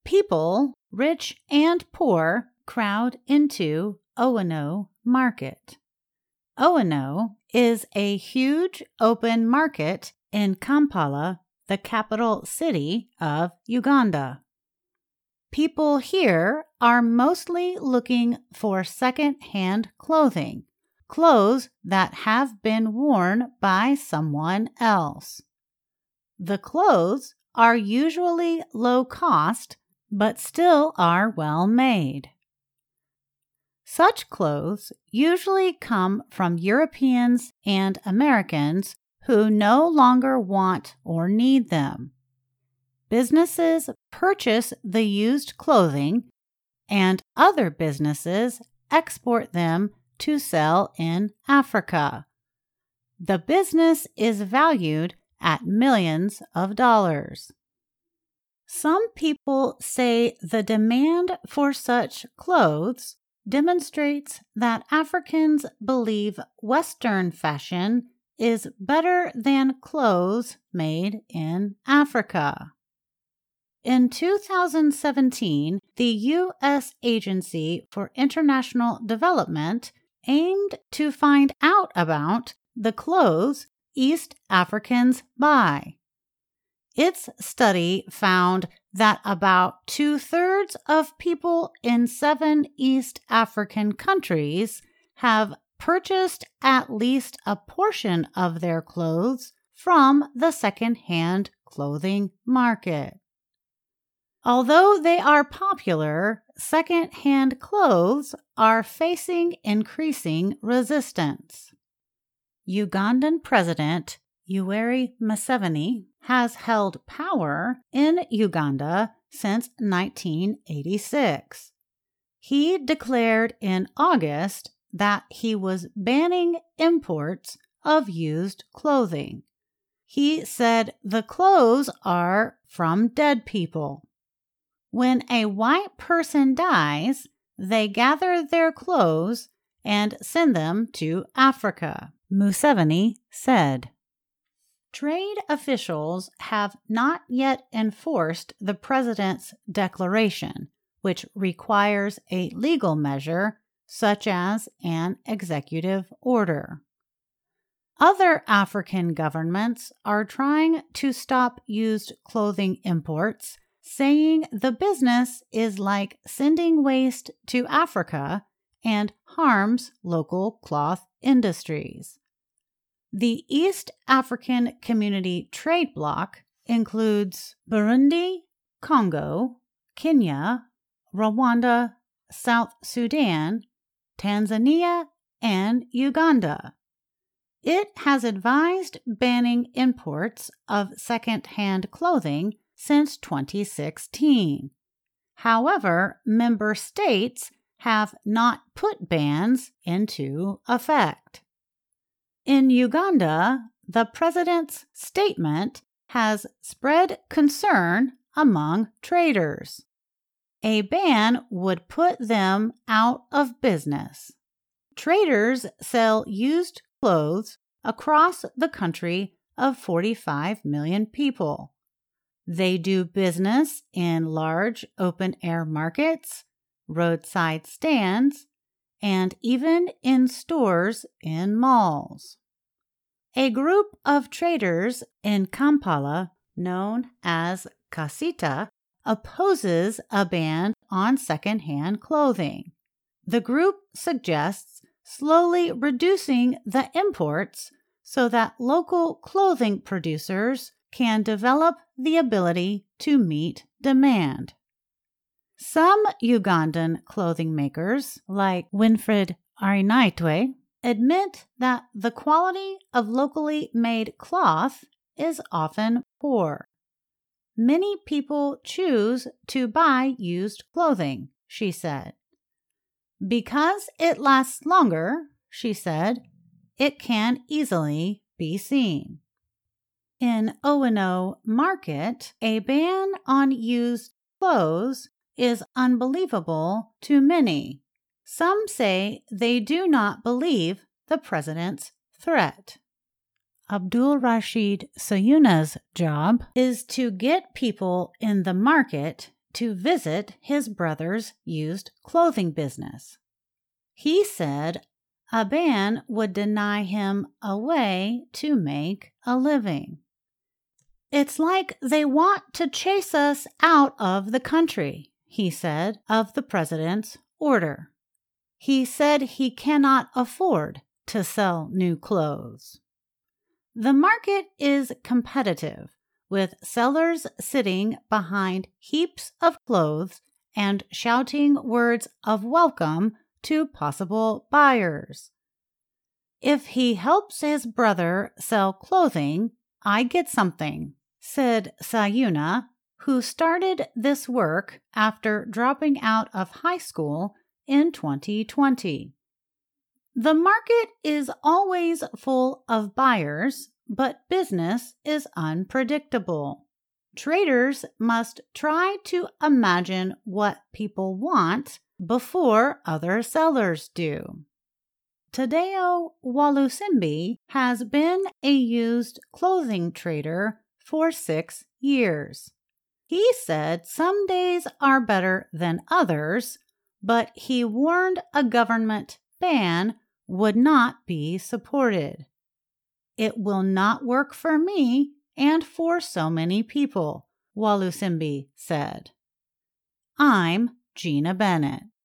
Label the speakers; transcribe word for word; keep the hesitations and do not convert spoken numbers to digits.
Speaker 1: People, rich and poor, crowd into Owino Market. Owino is a huge open market in Kampala, the capital city of Uganda. People here are mostly looking for second-hand clothing, clothes that have been worn by someone else. The clothes are usually low cost, but still are well made. Such clothes usually come from Europeans and Americans who no longer want or need them. Businesses purchase the used clothing, and other businesses export them to sell in Africa. The business is valued at millions of dollars. Some people say the demand for such clothes demonstrates that Africans believe Western fashion is better than clothes made in Africa. In two thousand seventeen, the U S Agency for International Development aimed to find out about the clothes East Africans buy. Its study found that about two-thirds of people in seven East African countries have purchased at least a portion of their clothes from the second-hand clothing market. Although they are popular, second-hand clothes are facing increasing resistance. Ugandan President Yoweri Museveni has held power in Uganda since nineteen eighty-six. He declared in August that he was banning imports of used clothing. He said the clothes are from dead people. When a white person dies, they gather their clothes and send them to Africa, Museveni said. Trade officials have not yet enforced the president's declaration, which requires a legal measure such as an executive order. Other African governments are trying to stop used clothing imports, saying the business is like sending waste to Africa and harms local cloth industries. The East African Community Trade Bloc includes Burundi, Congo, Kenya, Rwanda, South Sudan, Tanzania, and Uganda. It has advised banning imports of second-hand clothing since twenty sixteen. However, member states have not put bans into effect. In Uganda, the president's statement has spread concern among traders. A ban would put them out of business. Traders sell used clothes across the country of forty-five million people. They do business in large open-air markets, roadside stands, and even in stores in malls. A group of traders in Kampala, known as Kasita, opposes a ban on second-hand clothing. The group suggests slowly reducing the imports so that local clothing producers can develop the ability to meet demand. Some Ugandan clothing makers, like Winfred Arinaitwe, admit that the quality of locally made cloth is often poor. Many people choose to buy used clothing, she said. Because it lasts longer, she said, it can easily be seen. In Owino Market, a ban on used clothes is unbelievable to many. Some say they do not believe the president's threat. Abdul Rashid Sayuna's job is to get people in the market to visit his brother's used clothing business. He said a ban would deny him a way to make a living. "It's like they want to chase us out of the country," he said of the president's order. He said he cannot afford to sell new clothes. The market is competitive, with sellers sitting behind heaps of clothes and shouting words of welcome to possible buyers. "If he helps his brother sell clothing, I get something," said Sayuna, who started this work after dropping out of high school in twenty twenty. The market is always full of buyers, but business is unpredictable. Traders must try to imagine what people want before other sellers do. Tadeo Walusimbi has been a used clothing trader for six years. He said some days are better than others, but he warned a government ban would not be supported. "It will not work for me and for so many people," Walusimbi said. I'm Gina Bennett.